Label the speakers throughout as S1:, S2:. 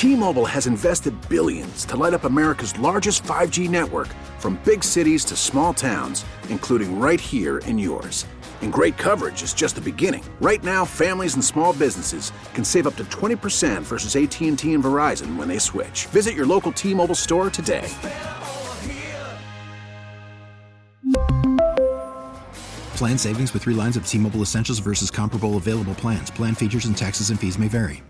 S1: T-Mobile has invested billions to light up America's largest 5G network, from big cities to small towns, including right here in yours. And great coverage is just the beginning. Right now, families and small businesses can save up to 20% versus AT&T and Verizon when they switch. Visit your local T-Mobile store today.
S2: Plan savings with 3 lines of T-Mobile Essentials versus comparable available plans. Plan features and taxes and fees may vary.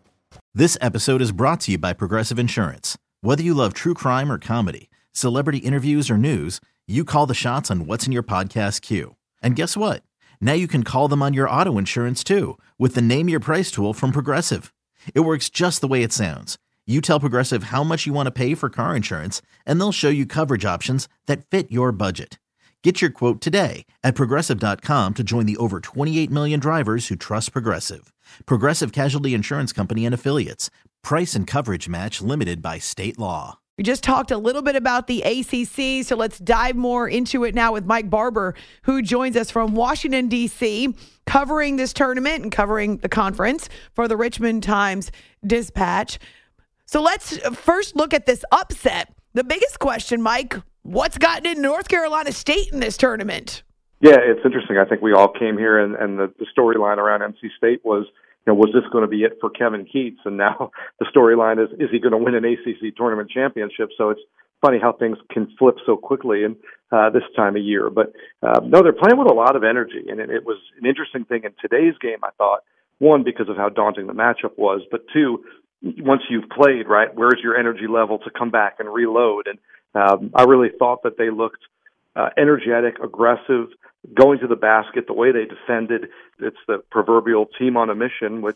S3: This episode is brought to you by Progressive Insurance. Whether you love true crime or comedy, celebrity interviews or news, you call the shots on what's in your podcast queue. And guess what? Now you can call them on your auto insurance too with the Name Your Price tool from Progressive. It works just the way it sounds. You tell Progressive how much you want to pay for car insurance, and they'll show you coverage options that fit your budget. Get your quote today at Progressive.com to join the over 28 million drivers who trust Progressive. Progressive Casualty Insurance Company and Affiliates. Price and coverage match limited by state law.
S4: We just talked a little bit about the ACC, so let's dive more into it now with Mike Barber, who joins us from Washington, D.C., covering this tournament and covering the conference for the Richmond Times-Dispatch. So let's first look at this upset. The biggest question, Mike, what's gotten in North Carolina State in this tournament?
S5: Yeah, it's interesting. I think we all came here, and the storyline around NC State was, was this going to be it for Kevin Keatts? And now the storyline is he going to win an ACC tournament championship? So it's funny how things can flip so quickly in this time of year. But no, they're playing with a lot of energy, and it was an interesting thing in today's game, I thought, one, because of how daunting the matchup was, but two, once you've played, right, where's your energy level to come back and reload? And I really thought that they looked energetic, aggressive, going to the basket, the way they defended. It's the proverbial team on a mission, which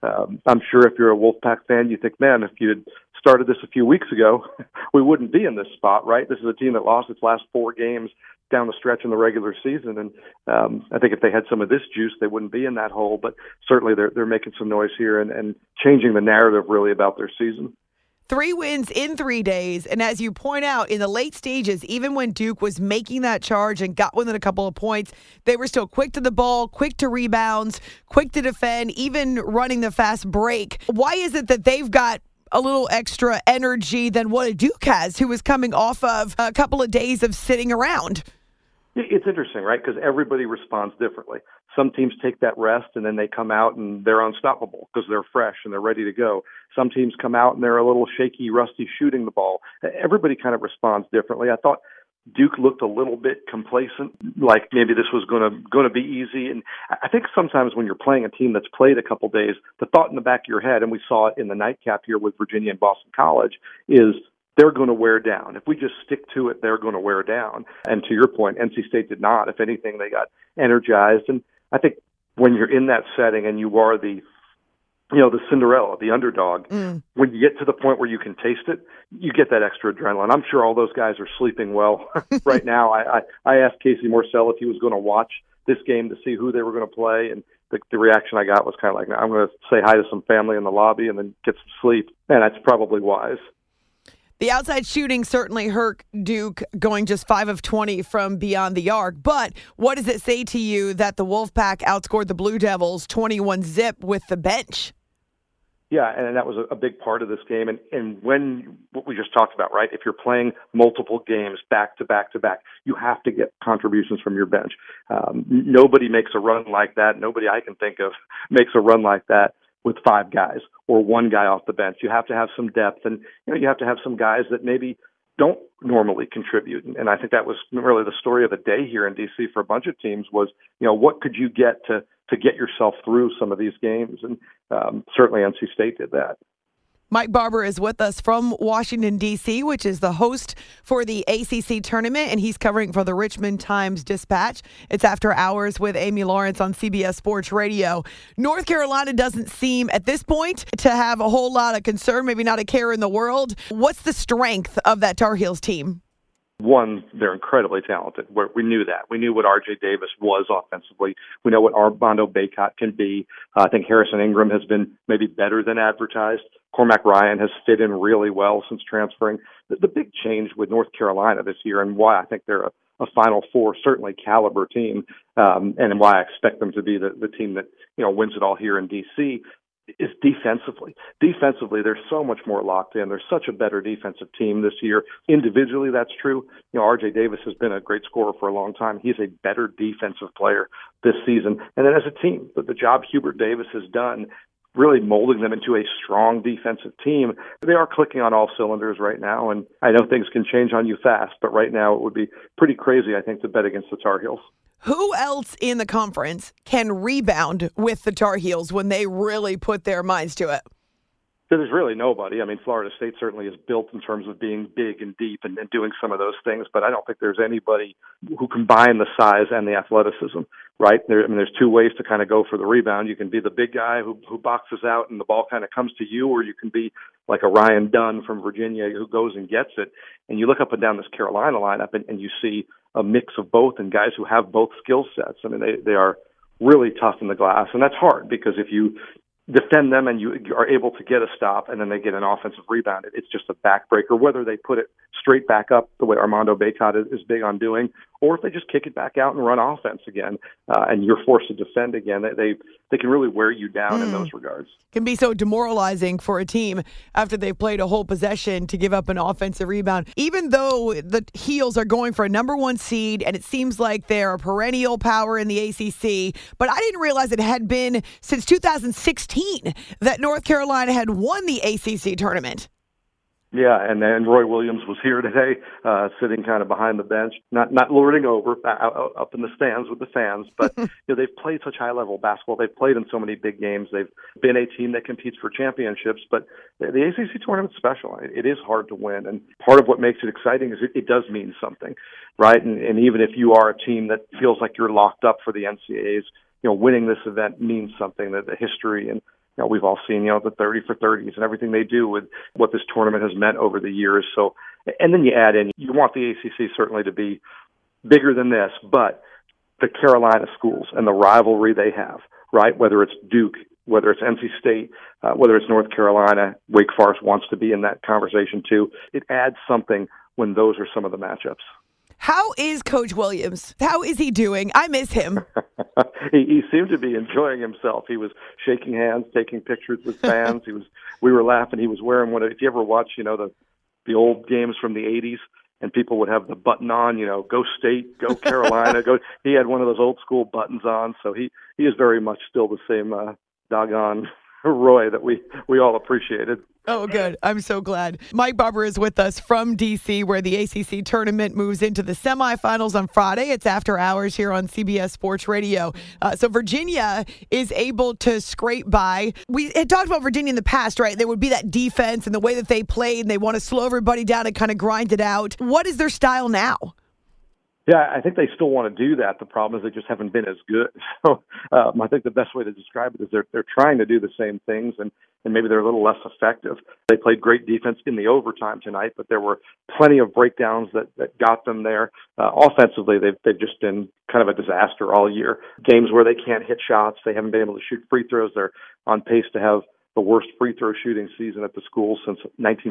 S5: I'm sure if you're a Wolfpack fan, you think, man, if you had started this a few weeks ago, we wouldn't be in this spot, right? This is a team that lost its last 4 games down the stretch in the regular season. And I think if they had some of this juice, they wouldn't be in that hole. But certainly they're making some noise here and changing the narrative really about their season.
S4: 3 wins in 3 days. And as you point out, in the late stages, even when Duke was making that charge and got within a couple of points, they were still quick to the ball, quick to rebounds, quick to defend, even running the fast break. Why is it that they've got a little extra energy than what a Duke has, who was coming off of a couple of days of sitting around?
S5: It's interesting, right? Because everybody responds differently. Some teams take that rest and then they come out and they're unstoppable because they're fresh and they're ready to go. Some teams come out and they're a little shaky, rusty shooting the ball. Everybody kind of responds differently. I thought Duke looked a little bit complacent, like maybe this was going to be easy. And I think sometimes when you're playing a team that's played a couple days, the thought in the back of your head, and we saw it in the nightcap here with Virginia and Boston College, is they're going to wear down. If we just stick to it, they're going to wear down. And to your point, NC State did not. If anything, they got energized. And I think when you're in that setting and you are the Cinderella, the underdog, when you get to the point where you can taste it, you get that extra adrenaline. I'm sure all those guys are sleeping well right now. I asked Casey Morsell if he was going to watch this game to see who they were going to play, and the reaction I got was kind of like, I'm going to say hi to some family in the lobby and then get some sleep. And that's probably wise.
S4: The outside shooting certainly hurt Duke, going just 5 of 20 from beyond the arc. But what does it say to you that the Wolfpack outscored the Blue Devils 21-0 with the bench?
S5: Yeah, and that was a big part of this game. And when what we just talked about, right, if you're playing multiple games back to back to back, you have to get contributions from your bench. Nobody makes a run like that. Nobody I can think of makes a run like that with 5 guys or 1 guy off the bench. You have to have some depth, and you have to have some guys that maybe don't normally contribute. And I think that was really the story of the day here in D.C. for a bunch of teams was, what could you get to get yourself through some of these games? And certainly NC State did that.
S4: Mike Barber is with us from Washington, D.C., which is the host for the ACC tournament, and he's covering for the Richmond Times-Dispatch. It's After Hours with Amy Lawrence on CBS Sports Radio. North Carolina doesn't seem, at this point, to have a whole lot of concern, maybe not a care in the world. What's the strength of that Tar Heels team?
S5: One, they're incredibly talented. We knew that. We knew what R.J. Davis was offensively. We know what Armando Bacot can be. I think Harrison Ingram has been maybe better than advertised. Cormac Ryan has fit in really well since transferring. The big change with North Carolina this year, and why I think they're a Final Four, certainly caliber team, and why I expect them to be the team that wins it all here in D.C., is defensively. Defensively, they're so much more locked in. They're such a better defensive team this year. Individually, that's true. R.J. Davis has been a great scorer for a long time. He's a better defensive player this season. And then as a team, the job Hubert Davis has done, really molding them into a strong defensive team, they are clicking on all cylinders right now. And I know things can change on you fast, but right now it would be pretty crazy, I think, to bet against the Tar Heels.
S4: Who else in the conference can rebound with the Tar Heels when they really put their minds to it?
S5: There's really nobody. I mean, Florida State certainly is built in terms of being big and deep and doing some of those things, but I don't think there's anybody who combine the size and the athleticism, right? There's two ways to kind of go for the rebound. You can be the big guy who boxes out and the ball kind of comes to you, or you can be like a Ryan Dunn from Virginia who goes and gets it. And you look up and down this Carolina lineup and you see a mix of both and guys who have both skill sets. I mean, they are really tough in the glass, and that's hard because if you defend them and you are able to get a stop and then they get an offensive rebound, it's just a backbreaker, whether they put it straight back up the way Armando Bacot is big on doing, or if they just kick it back out and run offense again, and you're forced to defend again. They can really wear you down in those regards.
S4: Can be so demoralizing for a team after they've played a whole possession to give up an offensive rebound. Even though the Heels are going for a number one seed and it seems like they're a perennial power in the ACC, but I didn't realize it had been since 2016 that North Carolina had won the ACC tournament.
S5: Yeah, and Roy Williams was here today, sitting kind of behind the bench, not lording over up in the stands with the fans, but they've played such high-level basketball. They've played in so many big games. They've been a team that competes for championships, but the ACC tournament's special. It is hard to win, and part of what makes it exciting is it does mean something, right? And even if you are a team that feels like you're locked up for the NCAAs, winning this event means something, that the history and we've all seen, the 30 for 30s and everything they do with what this tournament has meant over the years. So, and then you add in, you want the ACC certainly to be bigger than this, but the Carolina schools and the rivalry they have, right? Whether it's Duke, whether it's NC State, whether it's North Carolina, Wake Forest wants to be in that conversation too. It adds something when those are some of the matchups.
S4: How is Coach Williams? How is he doing? I miss him.
S5: He seemed to be enjoying himself. He was shaking hands, taking pictures with fans. We were laughing. He was wearing one. If you ever watch, the old games from the 80s, and people would have the button on, go State, go Carolina, go. He had one of those old school buttons on. So he is very much still the same doggone Roy that we all appreciated.
S4: Oh, good. I'm so glad. Mike Barber is with us from D.C., where the ACC tournament moves into the semifinals on Friday. It's after hours here on CBS Sports Radio. So Virginia is able to scrape by. We had talked about Virginia in the past, right? There would be that defense and the way that they played, and they want to slow everybody down and kind of grind it out. What is their style now?
S5: Yeah, I think they still want to do that. The problem is they just haven't been as good. So I think the best way to describe it is they're trying to do the same things, and maybe they're a little less effective. They played great defense in the overtime tonight, but there were plenty of breakdowns that got them there. Offensively, they've just been kind of a disaster all year. Games where they can't hit shots, they haven't been able to shoot free throws. They're on pace to have the worst free throw shooting season at the school since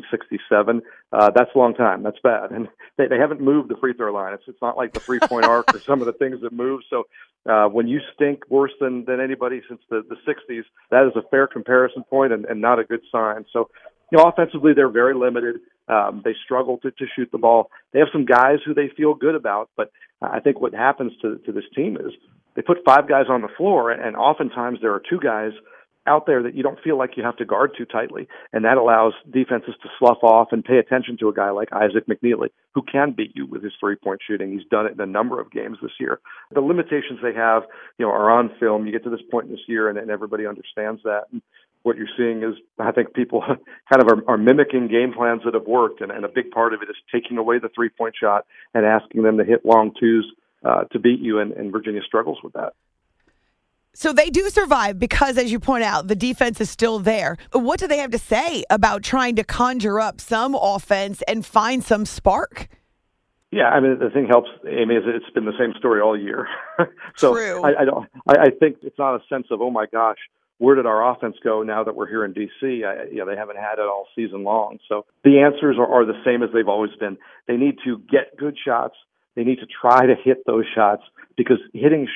S5: 1967. That's a long time. That's bad. And they haven't moved the free throw line. It's not like the 3-point arc or some of the things that move. So when you stink worse than anybody since the 60s, that is a fair comparison point and not a good sign. So, offensively, they're very limited. They struggle to shoot the ball. They have some guys who they feel good about, but I think what happens to this team is they put 5 guys on the floor, and oftentimes there are 2 guys out there that you don't feel like you have to guard too tightly. And that allows defenses to slough off and pay attention to a guy like Isaac McNeely, who can beat you with his 3-point shooting. He's done it in a number of games this year. The limitations they have, are on film. You get to this point in this year and everybody understands that. And what you're seeing is, I think people kind of are mimicking game plans that have worked. And a big part of it is taking away the 3-point shot and asking them to hit long twos to beat you. And Virginia struggles with that.
S4: So they do survive because, as you point out, the defense is still there. What do they have to say about trying to conjure up some offense and find some spark?
S5: Yeah, I mean, the thing helps, Amy, is it's been the same story all year. So
S4: True.
S5: I think it's not a sense of, oh my gosh, where did our offense go now that we're here in D.C.? They haven't had it all season long. So the answers are the same as they've always been. They need to get good shots. They need to try to hit those shots, because hitting shots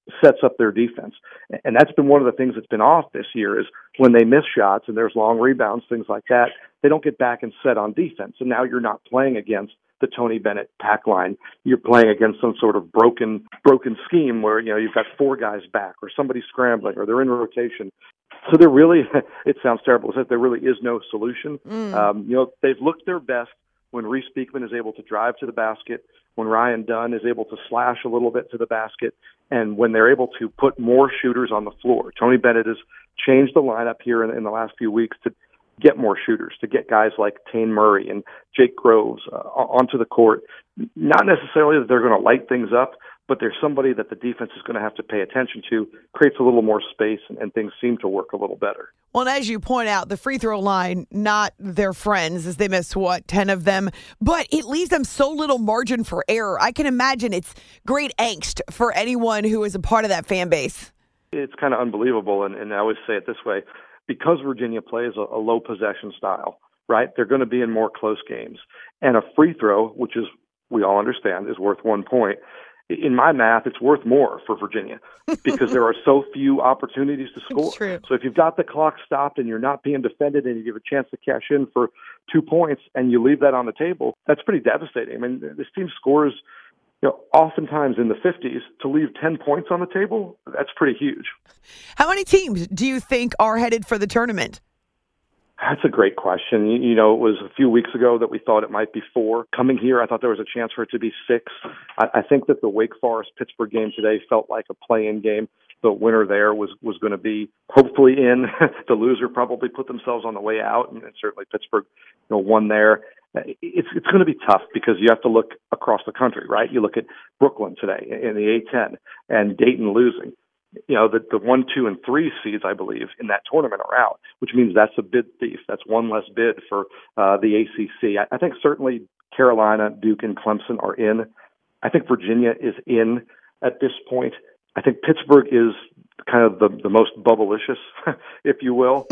S5: sets up their defense. And that's been one of the things that's been off this year is when they miss shots and there's long rebounds, things like that, they don't get back and set on defense. And now you're not playing against the Tony Bennett pack line. You're playing against some sort of broken scheme where, you've got 4 guys back or somebody's scrambling or they're in rotation. So there really, it sounds terrible, there really is no solution. They've looked their best when Reese Beekman is able to drive to the basket, when Ryan Dunn is able to slash a little bit to the basket, and when they're able to put more shooters on the floor. Tony Bennett has changed the lineup here in the last few weeks to get more shooters, to get guys like Tane Murray and Jake Groves onto the court. Not necessarily that they're going to light things up, but there's somebody that the defense is going to have to pay attention to, creates a little more space, and things seem to work a little better.
S4: Well, and as you point out, the free throw line, not their friends, as they miss, 10 of them, but it leaves them so little margin for error. I can imagine it's great angst for anyone who is a part of that fan base.
S5: It's kind of unbelievable, and I always say it this way, because Virginia plays a low possession style, right? They're going to be in more close games. And a free throw, which is, we all understand, is worth 1 point. In my math, it's worth more for Virginia because there are so few opportunities to score. So if you've got the clock stopped and you're not being defended and you give a chance to cash in for 2 points and you leave that on the table, that's pretty devastating. I mean, this team scores, oftentimes in the 50s. To leave 10 points on the table, that's pretty huge.
S4: How many teams do you think are headed for the tournament?
S5: That's a great question. It was a few weeks ago that we thought it might be 4. Coming here, I thought there was a chance for it to be 6. I think that the Wake Forest-Pittsburgh game today felt like a play-in game. The winner there was going to be hopefully in. The loser probably put themselves on the way out, and certainly Pittsburgh won there. It's going to be tough because you have to look across the country, right? You look at Brooklyn today in the A-10 and Dayton losing. The 1, 2, and 3 seeds, I believe, in that tournament are out, which means that's a bid thief. That's one less bid for the ACC. I think certainly Carolina, Duke, and Clemson are in. I think Virginia is in at this point. I think Pittsburgh is kind of the most bubblicious, if you will.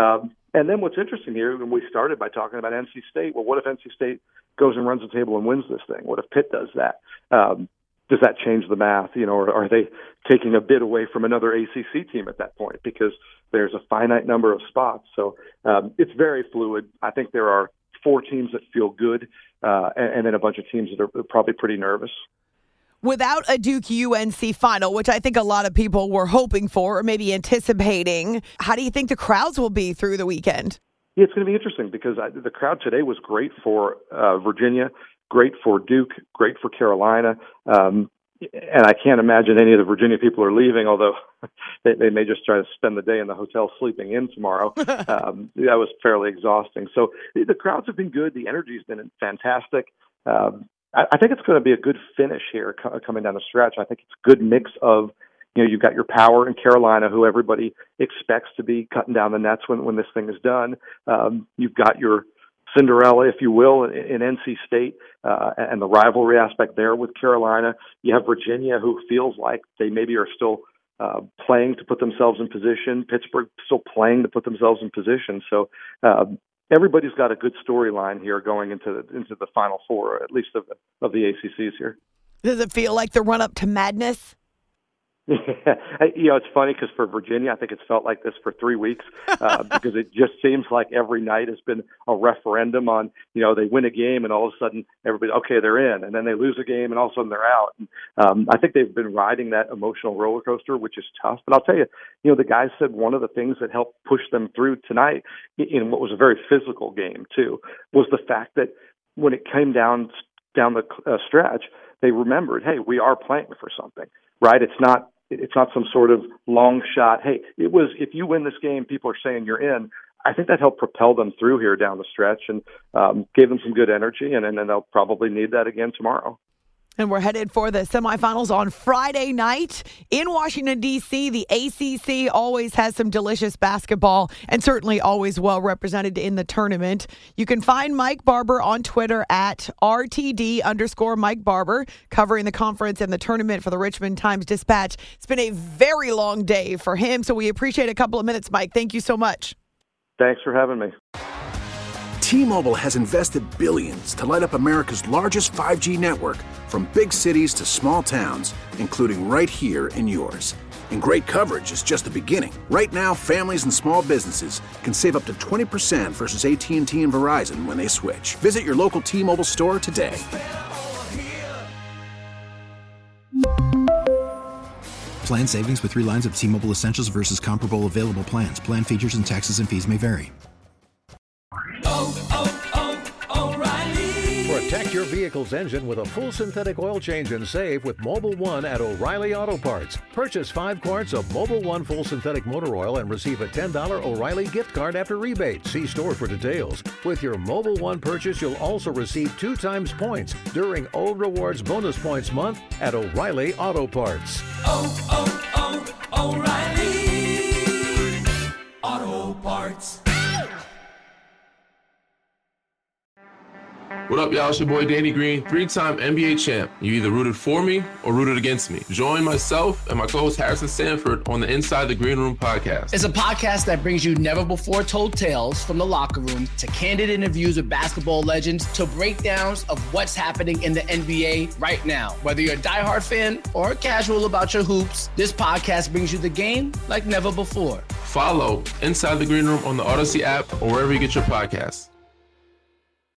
S5: And then what's interesting here, when we started by talking about NC State, well, what if NC State goes and runs the table and wins this thing? What if Pitt does that? Does that change the math? Or are they taking a bid away from another ACC team at that point because there's a finite number of spots? So it's very fluid. I think there are 4 teams that feel good and then a bunch of teams that are probably pretty nervous.
S4: Without a Duke-UNC final, which I think a lot of people were hoping for or maybe anticipating, how do you think the crowds will be through the weekend?
S5: Yeah, it's going to be interesting because the crowd today was great for Virginia, great for Duke, great for Carolina. And I can't imagine any of the Virginia people are leaving, although they may just try to spend the day in the hotel sleeping in tomorrow. That was fairly exhausting. So the crowds have been good. The energy's been fantastic. I think it's going to be a good finish here coming down the stretch. I think it's a good mix of, you've got your power in Carolina, who everybody expects to be cutting down the nets when this thing is done. You've got your Cinderella, if you will, in NC State, and the rivalry aspect there with Carolina. You have Virginia, who feels like they maybe are still playing to put themselves in position. Pittsburgh still playing to put themselves in position. So everybody's got a good storyline here going into the Final Four, at least of the ACCs here.
S4: Does it feel like the run-up to madness?
S5: It's funny because for Virginia, I think it's felt like this for 3 weeks because it just seems like every night has been a referendum on, they win a game and all of a sudden everybody, okay, they're in. And then they lose a game and all of a sudden they're out. And, I think they've been riding that emotional roller coaster, which is tough. But I'll tell you, the guys said one of the things that helped push them through tonight in what was a very physical game, too, was the fact that when it came down the stretch, they remembered, hey, we are playing for something, right? It's not some sort of long shot. Hey, it was, if you win this game, people are saying you're in. I think that helped propel them through here down the stretch and gave them some good energy, and then they'll probably need that again tomorrow.
S4: And we're headed for the semifinals on Friday night in Washington, D.C. The ACC always has some delicious basketball and certainly always well represented in the tournament. You can find Mike Barber on Twitter at @RTD_Mike Barber, covering the conference and the tournament for the Richmond Times-Dispatch. It's been a very long day for him, so we appreciate a couple of minutes, Mike. Thank you so much.
S5: Thanks for having me.
S1: T-Mobile has invested billions to light up America's largest 5G network, from big cities to small towns, including right here in yours. And great coverage is just the beginning. Right now, families and small businesses can save up to 20% versus AT&T and Verizon when they switch. Visit your local T-Mobile store today.
S2: Plan savings with 3 lines of T-Mobile Essentials versus comparable available plans. Plan features and taxes and fees may vary.
S6: Protect your vehicle's engine with a full synthetic oil change and save with Mobil 1 at O'Reilly Auto Parts. Purchase 5 quarts of Mobil 1 full synthetic motor oil and receive a $10 O'Reilly gift card after rebate. See store for details. With your Mobil 1 purchase, you'll also receive 2 times points during O Rewards Bonus Points Month at O'Reilly Auto Parts.
S7: O'Reilly Auto Parts.
S8: What up, y'all? It's your boy Danny Green, 3-time NBA champ. You either rooted for me or rooted against me. Join myself and my co-host Harrison Sanford on the Inside the Green Room podcast.
S9: It's a podcast that brings you never-before-told tales from the locker room to candid interviews with basketball legends to breakdowns of what's happening in the NBA right now. Whether you're a diehard fan or casual about your hoops, this podcast brings you the game like never before.
S8: Follow Inside the Green Room on the Odyssey app or wherever you get your podcasts.